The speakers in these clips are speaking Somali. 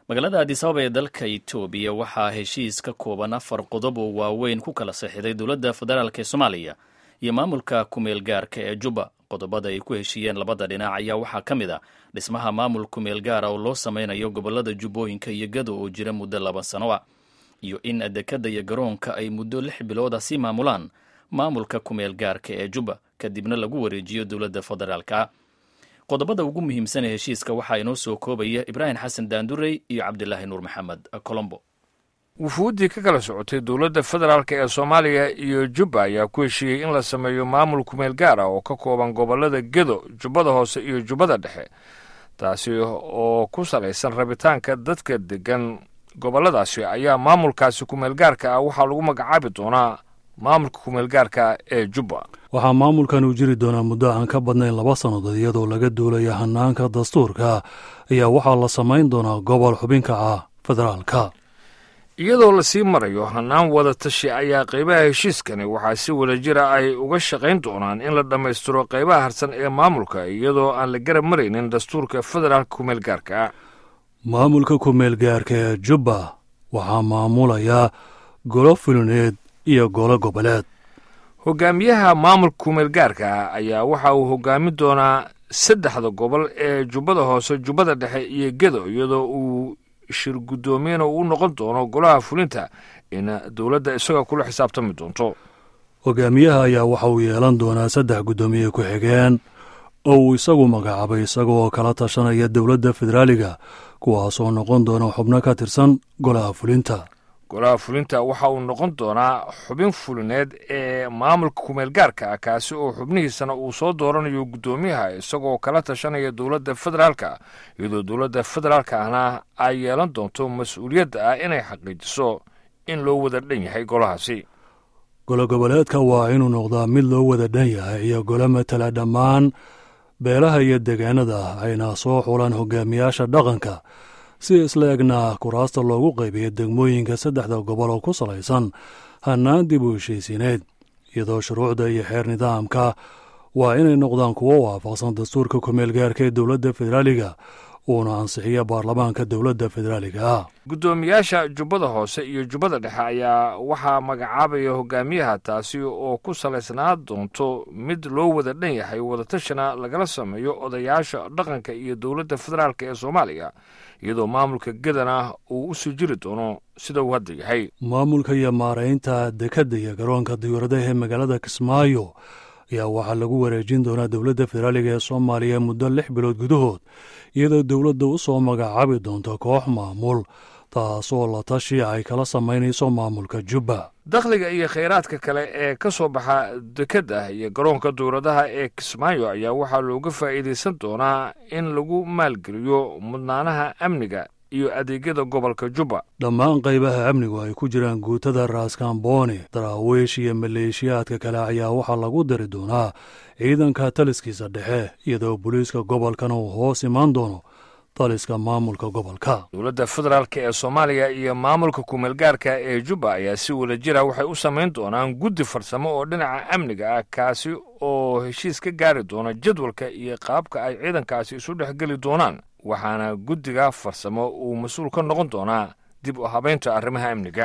magaalada Addis Ababa ee dalka Itoobiya waxaa heshiis ka kooban 4 qodob oo waaweyn ku kala saxiixday dowladda federaalka ee Soomaaliya iyo maamulka kumeel gaarka ee Juba. Qodobada ay ku heshiiyeen labada dhinac ayaa waxaa ka mid ah dhismaha maamul kumeel gaar ah oo loo sameynayo gobolada Jubbooyinka iyo Gado oo jira muddo 2 sano ah, iyo in dekada iyo garoonka ay muddo 6 bilood ah si maamulaan maamulka kumeel gaarka ee Juba kadibna lagu wareejiyo dowladda federaalka. qodobada ugu muhiimsan ee heshiiska waxaa inoo soo koobaya Ibrahim Xasan Daandurey iyo Cabdilaahi Nuur Maxamed Colombo. wufuuddii ka kala socotay dowladda federaalka ee Soomaaliya iyo Juba ayaa ku heshiiyey in la sameeyo maamul kumeel gaar ah oo ka kooban gobolada Gedo, Jubbada Hoose iyo Jubbada Dhexe, taasi oo ku salaysan rabitaanka dadka degan goboladaasi. ayaa maamulkaasi kumeel gaarka ah waxaa lagu magacaabi doonaa maamulka kumeel gaarka ee Juba. waxaa maamulkan uu jiri doonaa muddo aan ka badnayn 2 sannadood iyadoo laga duulaya hanaanka dastuurka ayaa waxaa la samayn doonaa gobol xubinka ah federaalka. iyadoo la sii marayo hanaan wada tashi ayaa qaybaha heshiiskani waxaa si wada jira ay uga shaqayn doonaan in la dhammaystiro qaybaha harsan ee maamulka iyadoo aan la garab maraynin dastuurka federaalka kumeel gaarka. maamulka kumeel gaarka ee Juba waxaa maamulaya golo fulineed iyo golo goboleed. hogaamiyaha maamulka kumeel gaarka ayaa waxa uu hogaamin doonaa 3 gobol ee Jubbada Hoose, Jubbada Dhexe iyo Gedo, iyadoo uu shir guddoomiye u noqon doono golaha fulinta in dowladda isaga kula xisaabtami doonto. hogaamiyaha ayaa waxa uu yeelan doonaa 3 guddoomiye ku xigeen oo uu isagu magacaabay isagoo kala tashanaya dowladda federaaliga, kuwaasoo noqon doona xubno ka tirsan golaha fulinta. golaha fulinta waxa uu noqon doonaa xubin fulineed ee maamulka kumeel gaarka ah, kaasi oo xubnihiisana uu soo dooranayo guddoomiyaha isagoo kala tashanaya dowladda federaalka, iyadoo dowladda federaalka ahna ay yeelan doonto mas-uuliyadda ah inay xaqiijiso in loo wada dhan yahay golahaasi. golo goboleedka waa inuu noqdaa mid loo wada dhan yahay iyo golo matala dhammaan beelaha iyo deegaanada ayna soo xulaan hogaamiyaasha dhaqanka si isla egna kuraasta loogu qaybiyo degmooyinka 3 gobol oo ku salaysan hanaan dib u heshiisiineed, iyadoo shuruucda iyo xeer nidaamka waa inay noqdaan kuwo waafaqsan dastuurka kumeel gaarka ee dowladda federaaliga uuna ansixiya baarlamaanka dowladda federaaliga. guddoomiyaasha Jubbada Hoose iyo Jubbada Dhexe ayaa waxaa magacaabaya hogaamiyaha, taasi oo ku salaysnaa doonto mid loo wada dhan yahay, wadatashana lagala sameeyo odayaasha dhaqanka iyo dowladda federaalka ee Soomaaliya, iyadoo maamulka Gedana uu u soo jiri doono sida uu hadda yahay. maamulka iyo maaraynta dekada iyo garoonka diyaaradaha ee magaalada Kismaayo ayaa waxaa lagu wareejin doonaa dowladda federaaliga ee Soomaaliya muddo 6 bilood gudahood, iyadoo dowladda u soo magacaabi doonto koox maamul taasoo la tashi ay kala samaynayso maamulka Juba. dakhliga iyo kheyraadka kale ee ka soo baxa dekada iyo garoonka diyaaradaha ee Kismaayo ayaa waxaa looga faa'iideysan doonaa in lagu maalgeliyo mudnaanaha amniga iyo adeegyada gobolka Juba. dhammaan qaybaha amnigu ay ku jiraan guutada Raaskambooni, daraawiish iyo maleeshiyaadka kale ayaa waxaa lagu dari doonaa ciidanka taliskiisa dhexe, iyadoo booliiska gobolkana uu hoos imaan doono taliska maamulka gobolka. dowladda federaalka ee Soomaaliya iyo maamulka kumeel gaarka ee Juba ayaa si wada jira waxay u samayn doonaan guddi farsamo oo dhinaca amniga ah, kaasi oo heshiis ka gaari doona jadwalka iyo qaabka ay ciidankaasi isu dhexgeli doonaan, waxaana guddiga farsamo uu mas-uul ka noqon doonaa dib u habaynta arrimaha amniga.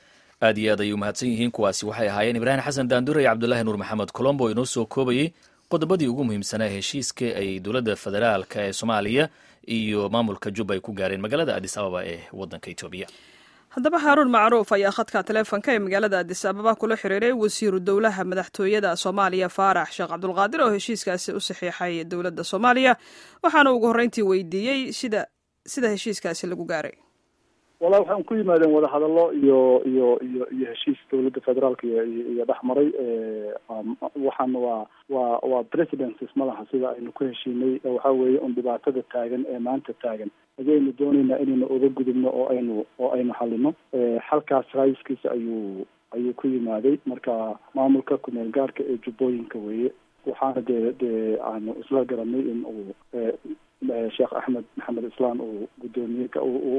aad iyo aad ayay u mahadsan yihiin. kuwaasi waxay ahaayeen Ibrahim Xasan Daandurey iyo Cabdilaahi Nuur Maxamed Colombo inoo soo koobayey qodobadii ugu muhiimsanaa heshiiska ay dowladda federaalka ee Soomaaliya iyo maamulka Juba ay ku gaareen magaalada Addis Ababa ee waddanka Itoobiya. haddaba Haaruun Macruuf ayaa khadka taleefanka ee magaalada Addis Ababa kula xiriiray wasiiru dowlaha madaxtooyada Soomaaliya Faarax Sheekh Cabdulqaadir oo heshiiskaasi u saxiixay dowladda Soomaaliya, waxaana ugu horreyntii weydiiyey sida heshiiskaasi lagu gaaray. walaa waxaan ku yimaadeen wada hadallo iyo heshiis dowladda federaalka iyo dhexmaray. waxaan waa presidencies malaha sida aynu ku heshiinay, waxaa weeye un dhibaatada taagan ee maanta taagan ayaynu doonaynaa inaynu uga gudubno oo aynu xalino. xalkaas raiskiisa ayuu ku yimaaday. marka maamulka kumeel gaarka ee Jubbooyinka weeye, waxaana dee aanu isla garanay in uu Sheekh Axmed Maxamed Islaan uu guddoomiye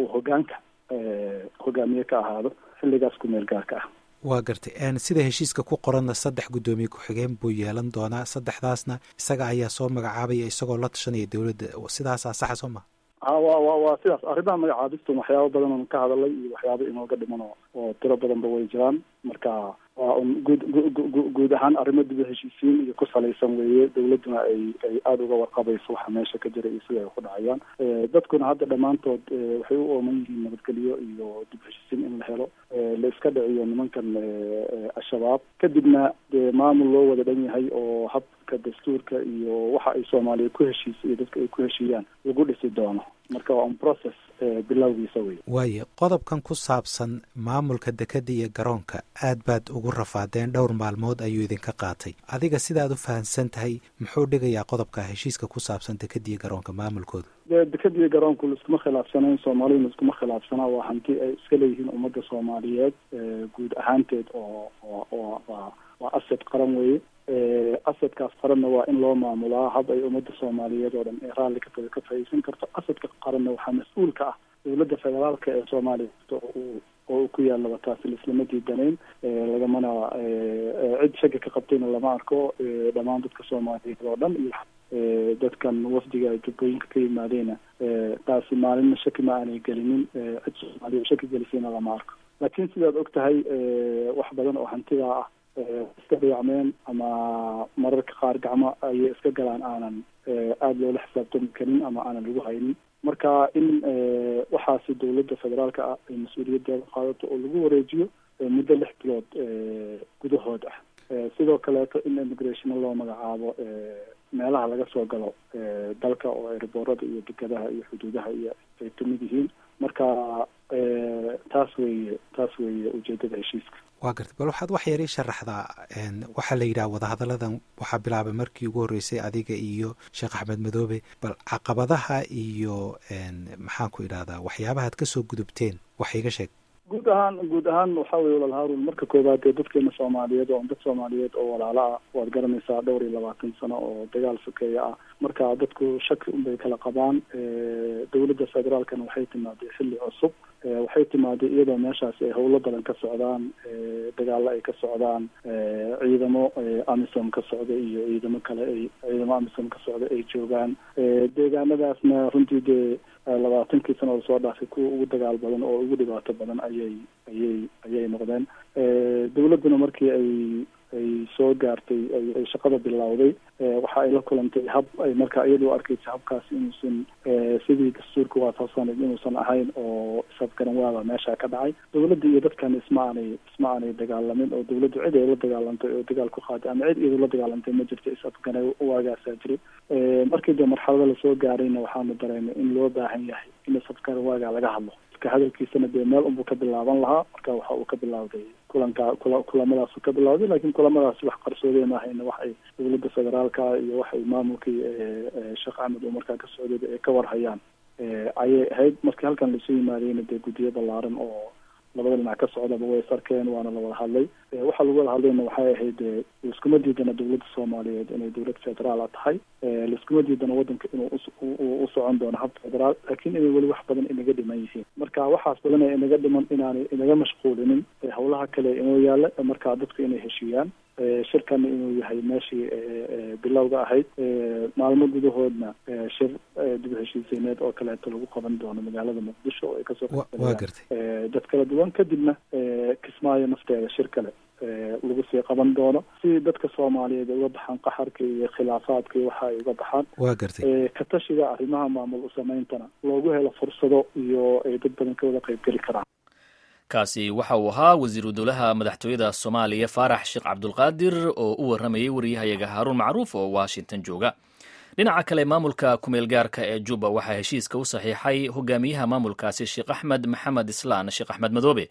hogaamiye ka ahaado xilligaas kumeel gaarka ah. waa gartay sida heshiiska ku qoranna 3 guddoomiye ku-xigeen buu yeelan doonaa, 3daasna isaga ayaa soo magacaabaya isagoo la tashanaya dowladda. sidaasaa saxa soo maha? waa sidaas. arrimaha magacaabista waxyaabo badan oon ka hadalay iyo waxyaabo inooga dhiman oo tiro badanba way jiraan. marka waa un guud ahaan arrimo dib u heshiisiin iyo ku salaysan weeye. dawladduna ay aada uga warqabayso waxa meesha ka jira iyo sida ay ku dhacayaan. dadkuna hadda dhammaantood waxay u ooman yihiin nabadgelyo iyo dib u heshiisiin in la helo, la iska dhiciyo nimankan al-shabaab, kadibna dee maamul loo wada dhan yahay oo habka dastuurka iyo waxa ay soomaaliya ku heshiisay iyo dadka ay ku heshiiyaan lagu dhisi doono. marka waa un process bilowgiisa wey. waayo qodobkan ku saabsan maamulka dekeda iyo garoonka aad baad ugu rafaadeen, dhowr maalmood ayuu idinka qaatay. adiga sidaad u fahamsan tahay muxuu dhigayaa qodobka heshiiska ku saabsan dekeda iyo garoonka maamulkooda? dekeda iyo garoonku laiskuma khilaafsanayn, soomaaliyuna laiskuma khilaafsanaa. waa hanti ay iska leeyihiin ummadda soomaaliyeed guud ahaanteed oo waa asad qaran weye. asadkaas qaranna waa in loo maamulaa hab ay ummadda soomaaliyeed oo dhan ee raalli ka fahaysan karto. asadka qaranna waxaa mas-uul ka ah dawladda federaalka ee soomaaliya oo ku yaallaba taasi laislama diidanayn, lagamana cid shaki ka qabtayna lama arko. dhammaan dadka soomaaliyeed oo dhan iyo dadkan wafdiga jubbooyinka ka yimaadeyna taasi maalinna shaki ma aanay gelinin. cid soomaaliya shaki gelisayna lama arko. laakiin sidaad og tahay wax badan oo hantidaa ah iska dayacmeen ama mararka qaar gacmo ayay iska galaan aanan aada loola xisaabtami karin ama aanan lagu haynin. marka in waxaasi dawladda federaalka ah ay mas-uuliyaddeeda qaadato oo lagu wareejiyo muddo 6 bilood gudahood ah. sidoo kaleeto in immigrationna loo magacaabo meelaha laga soo galo dalka oo airboorada iyo dekadaha iyo xuduudaha iyo ay kamid yihiin. marka taas weeye ujeedada heshiiska. waa gartay. bal waxaad wax yar ii sharaxdaa, waxaa la yidhaha wadahadalladan waxaa bilaabay markii ugu horreysay adiga iyo sheekh axmed madoobe. bal caqabadaha iyo maxaan ku idhahdaa waxyaabahaad kasoo gudubteen wax iiga sheeg. guud ahaan waxaa weye walaal haarun, marka koowaad ee dadkeena soomaaliyeed oo dad soomaaliyeed oo walaalo ah waad garanaysaa 22 sano oo dagaal sokeeya ah. marka dadku shaki unbay kala qabaan. dawladda federaalkana waxay timaaday xilli cusub, waxay timaaday iyadoo meeshaasi ay howlo badan ka socdaan, dagaalo ay ka socdaan, ciidamo amisom ka socda iyo ciidamo kale ciidamo amisom ka socda ay joogaan. deegaanadaasna runtii dee 20 sano oo soo dhaafay kuwa ugu dagaal badan oo ugu dhibaato badan ayay noqdeen. dawladduna markii ay soo gaartay ay shaqada bilowday, waxa ay la kulantay hab ay markaa iyadoo arkaysa habkaasi inuusan sidii dastuurka waafaqsanayd inuusan ahayn oo isafgaran waaba meesha ka dhacay. dawladda iyo dadkan isma aanay dagaalamin oo dawladdu cid ay la dagaalantay oo dagaal ku qaaday ama cid iyadoo la dagaalantay ma jirto. isafgaran waagaasaa jiray. markii dee marxalada lasoo gaarayna waxaanu dareemay in loo baahan yahay in isafgaran waagaa laga hadlo. ka hadalkiisana dee meel unbuu ka bilaaban lahaa. marka waxa uu ka bilowday kulamadaasuu ka bilowday, laakiin kulamadaasi wax qarsoodee maahayna wax ay dawladda federaalka iyo wax ay maamulkii sheekh axmed oo markaa ka socday ay ka warhayaan ayay ahayd. markii halkan lasoo yimaadayna dee guddiyo ballaaran oo labada dhinac ka socdaba way sarkeen, waana la wada hadlay. waxaa lagu wada hadlayna waxay ahayd laiskuma diidana dawladda soomaaliyeed inay dawlad federaala tahay, laiskuma diidana waddanka inuu u socon doono hab federaal, laakiin inay weli wax badan inaga dhiman yihiin. marka waxaas badan ee inaga dhiman inaanay inaga mashquulinin howlaha kale inoo yaalla. markaa dadku inay heshiiyaan, shirkana inuu yahay meeshii bilowga ahayd. maalmo gudahoodna shir dib u heshiisiineed oo kaleeto lagu qaban doono magaalada muqdisho oo ay kasoo dad kala duwan. kadibna kismaayo nafteeda shir kale lagu sii qaban doono si dadka soomaaliyeed uga baxaan qaxarka iyo khilaafaadka iyo waxa ay uga baxaan. waa gartay. ka tashiga arrimaha maamul u sameyntana loogu helo fursado iyo ay dad badan ka wada qayb geli karaan. kaasi waxa uu ahaa wasiiru dowlaha madaxtooyada soomaaliya faarax sheekh cabdulqaadir oo u warramayay wariyahayaga haaruun macruuf oo washington jooga. dhinaca kale maamulka kumeel gaarka ee juba waxaa heshiiska u saxiixay hogaamiyaha maamulkaasi sheekh axmed maxamed islaan sheekh axmed madoobe.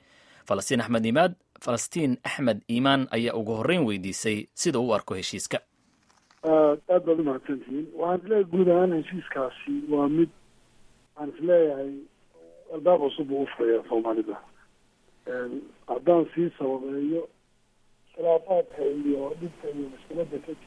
falastiin axmed iimaan ayaa ugu horreyn weydiisay sida u arko heshiiska. aad baad umahadsantihiin. waxaan isleeyahay guud ahaan heshiiskaasi waa mid waxaan isleeyahay albaab cusub uu ufuraya soomaalida. haddaan sii sababeeyo khilaafaadka iyo dhibka iyo mushkilada ka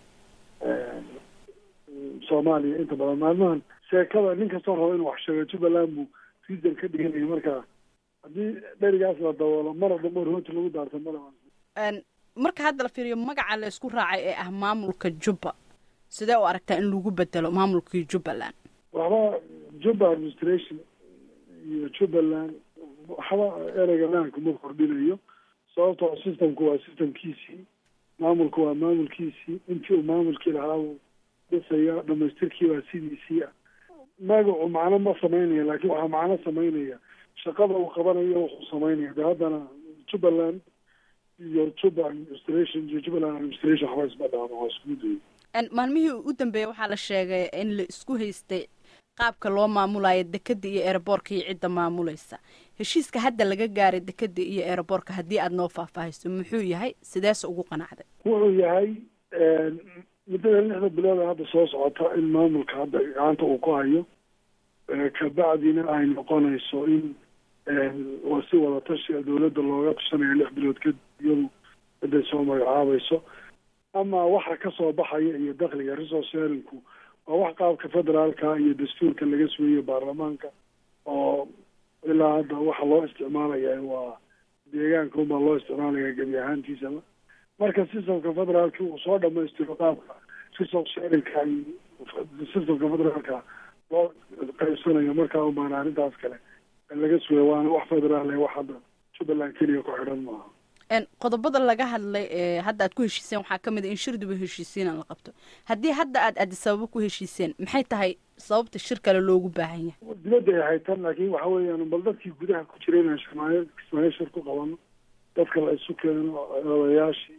soomaaliya inta badan maalmahan sheekada nin kastoo rabo inuu wax sheego jubbaland buu season ka dhiganayo. marka haddii dherigaas la daboolo mar walba rooti lagu daarto male. marka hadda la fiiriyo magaca la isku raacay ee ah maamulka jubba, sidee u aragtaa in lagu bedelo maamulkii jubbaland? waxba Juba administration iyo Jubbaland waxba ereyga laanku ma kordhinayo sababtoo systemku waa systemkiisii maamulku waa maamulkiisii intii uu maamulkii lahaa dhisaya dhamaystirkii waa sidiisii magacu macno ma samaynaya laakiin waxaa macno samaynaya shaqada uu qabanayo wuxuu samaynaya de haddana Jubbaland iyo Juba administration iyo Jubbaland administration waxba isma dhaamo waa isku mid weyn. Maalmihii u dambeeyay waxaa la sheegay in la isku haystay qaabka loo maamulayo dekada iyo airportka iyo cidda maamulaysa. Heshiiska hadda laga gaaray dekada iyo airportka haddii aad noo faahfaahiso muxuu yahay sidaas ugu qanacday? Wuxuu yahay muddada 6 bilood hadda soo socota in maamulka hadda gacanta uu ku hayo kabacdina ay noqonayso in si wada tashi dowladda looga tushanayo 6 bilood kadib iyadu hadday soo magacaabayso ama waxa ka soo baxaya iyo dakhliga resource sharingku waa wax qaabka federaalka iyo dastuurka laga sugayo baarlamaanka oo ilaa hadda waxa loo isticmaalaya waa deegaanka uma loo isticmaalaya gebi ahaantiisaba marka systemka federaalka uu soo dhamaystiro qaabka resource sharingka systemka federaalka loo qaybsanayo markaa umaan arrintaas kale laga sugay waana wax federaal wax hadda Jubbaland keliya ku xidhan maaha. Qodobada laga hadlay hadda aad ku heshiiseen waxaa ka mid ah in shirduba heshiisiin la qabto. Haddii hadda aad Addis Ababa ku heshiiseen maxay tahay sababta shir kale loogu baahan yahay? Dibadda ay haytaan laakiin waxa weeyaan bal dadkii gudaha ku jiray inaan Soomaaliya shir ku qabano dadka la isu keeno odayaashii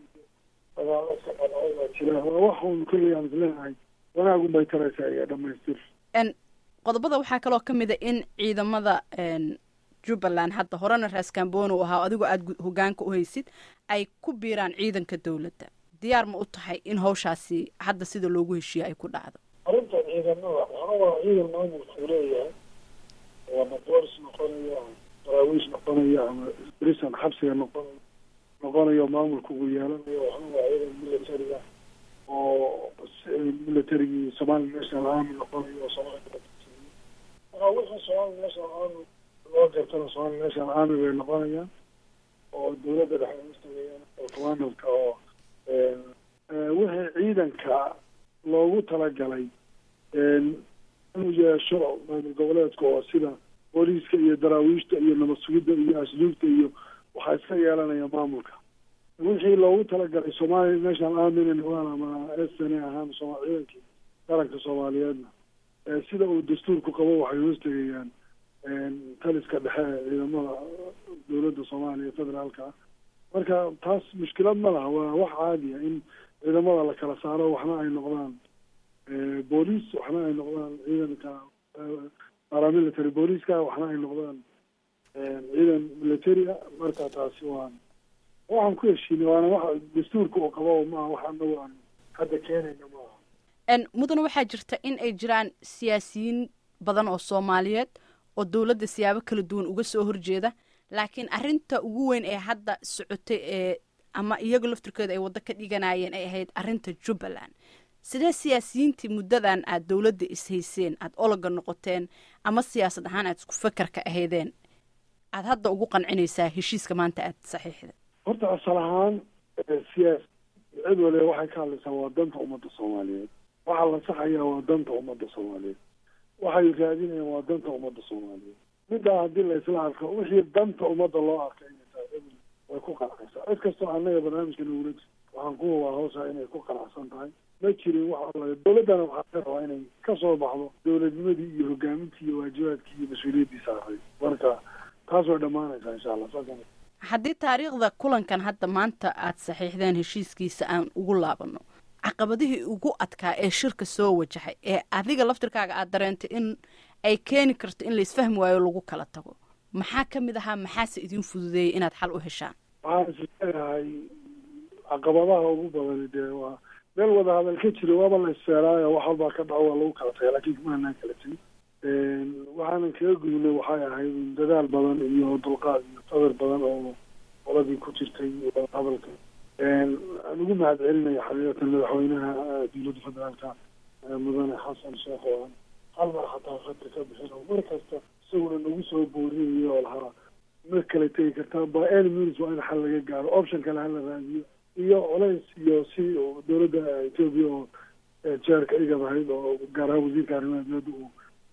waxaan kulli aan leeyahay wanaagu bay taraysaa iyo dhamaystir. Qodobada waxaa kaloo ka mid ah in ciidamada Jubbaland hadda horena Ras Kamboni uu ahaa adigu aad hogaanka u haysid ay ku biiraan ciidanka dawladda. Diyaar ma u tahay in hawshaasi hadda sida loogu heshiiyo ay ku dhacdo? Arrintan ciidamada waa ciidan maamulku leeyahay waa booliis noqonaya daraawiish noqonaya ama prison xabsiga noqonayo maamulku ugu yeelanayo waa ciidan military oo military Somali National Army noqonayo Soomaaliya wixii Somali National Army loo gartana Somali National Army bay noqonayaan oo dowladda dhexe istagayaan oo commanderka oo wixii ciidanka loogu talagalay inuu yeesho maamul goboleedka oo sida booliiska iyo daraawiishta iyo nabad sugidda iyo asluubta iyo waxaa iska yeelanaya maamulka wixii loogu talagalay Somali National Army inay noqdaan ama SNA ahaan ciidankii qaranka Soomaaliyeedna sida uu dastuurku qabo waxay hoostagayaan taliska dhexe ciidamada dowladda Soomaaliya federaalka marka taas mushkilad ma laha waa wax caadi ah in ciidamada la kala saaro waxna ay noqdaan booliis waxna ay noqdaan ciidanka paramilitary booliiska waxna ay noqdaan ciidan military marka taasi waxaan ku heshiinay waana wax dastuurka uu qabo ma wax anagu aan hadda keenayna maaha. Mudana waxaa jirta in ay jiraan siyaasiyiin badan oo Soomaaliyeed oo dawladda siyaabo kala duwan uga soo horjeeda laakiin arrinta ugu weyn ee hadda socotay ama iyaga laftirkooda ay wada ka dhiganayeen ay ahayd arrinta Jubbaland. Sidee siyaasiyiintii muddadan aad dawladda ishayseen aad ologa noqoteen ama siyaasad ahaan aad isku fakarka ahaydeen aad hadda ugu qancinaysaa heshiiska maanta aad saxiixday? Horta asal ahaan siyaas cid waliba waxay ka hadlaysaa waa danta ummadda Soomaaliyeed waxaa la saxayaa waa danta ummadda Soomaaliyeed waxay raadinayaan waa danta ummadda Soomaaliyeed midda haddii la isla arko wixii danta ummadda loo arkay way ku qanacaysaa cid kastoo annaga barnaamijka nugula waxaan ku hubaa hawsha inay ku qanacsan tahay ma jirin waxa la dowladdana waxaa ka rabaa inay ka soo baxdo dowladnimadii iyo hogaamintii iyo waajibaadkii iyo mas-uuliyaddii saaray marka taas way dhammaanaysaa insha Allah haddii taariikhda kulankan hadda maanta aad saxiixdeen heshiiskiisa aan ugu laabano caqabadihii ugu adkaa ee shirka soo wajahay ee adiga laftirkaaga aad dareentay in ay keeni karto in la isfahmi waayo lagu kala tago maxaa ka mid ahaa maxaase idin fududeeyay inaad xal u heshaan? waxaan isleeyahay caqabadaha ugu badan dee waa meel wada hadal ka jira waaba la isfeeraayo wax walbaa ka dhaco waa lagu kala tagay laakiin kumaanaan kala tegin waxaanan kaga gudubnay waxay ahayd dadaal badan iyo dulqaad iyo sabir badan oo qoladii ku jirtay hadalka aan ugu mahad celinayo xaqiiqatan madaxweynaha dowladda federaalka mudane xasan sheekh oo hal mar xataa khadka ka bixin oo mar kasta isaguna nagu soo boorinayo oo lahaa ma kala tegi kartaa by any means waa in xal laga gaaro option kale hala raadiyo iyo culays iyo si dowladda Ethiopia oo jeerka igab ahayd oo gaar ahaan wasiirka arrimaha dibadda uu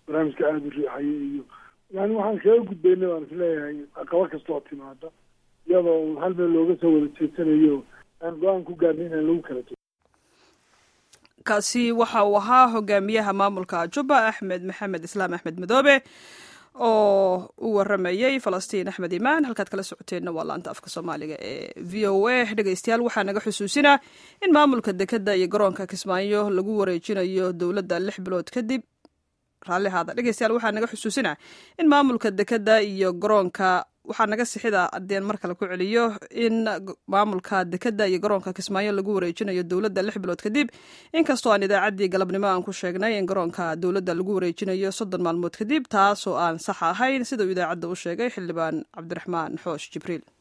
barnaamijka aada u riixaya iyo yani waxaan kaga gudbaynay waan isleeyahay caqabo kasta oo timaada iyadoo hal meel looga soo wada jeedsanayo aan go-aan ku gaarnay inaan lagu kala jiro. kaasi waxa uu ahaa hogaamiyaha maamulka jubba axmed maxamed islaam axmed madoobe oo u waramayey falastiin axmed imaan. halkaad kala socoteenna waa laanta afka soomaaliga ee v o a. dhegeystayaal waxaa naga xusuusinaa in maamulka dekeda iyo garoonka kismaayo lagu wareejinayo dowladda 6 bilood kadib. raallihaada dhegeystayaal waxaa naga xusuusinaa in maamulka dekeda iyo garoonka waxaa naga sixida adeen mar kale ku celiyo in maamulka dekeda iyo garoonka kismaayo lagu wareejinayo dowladda 6 bilood kadib, inkastoo aan idaacaddii galabnimo aan ku sheegnay in garoonka dowladda lagu wareejinayo 30 maalmood kadib, taasoo aan sax ahayn sida uu idaacadda u sheegay xildhibaan cabdiraxmaan xoosh jibriil.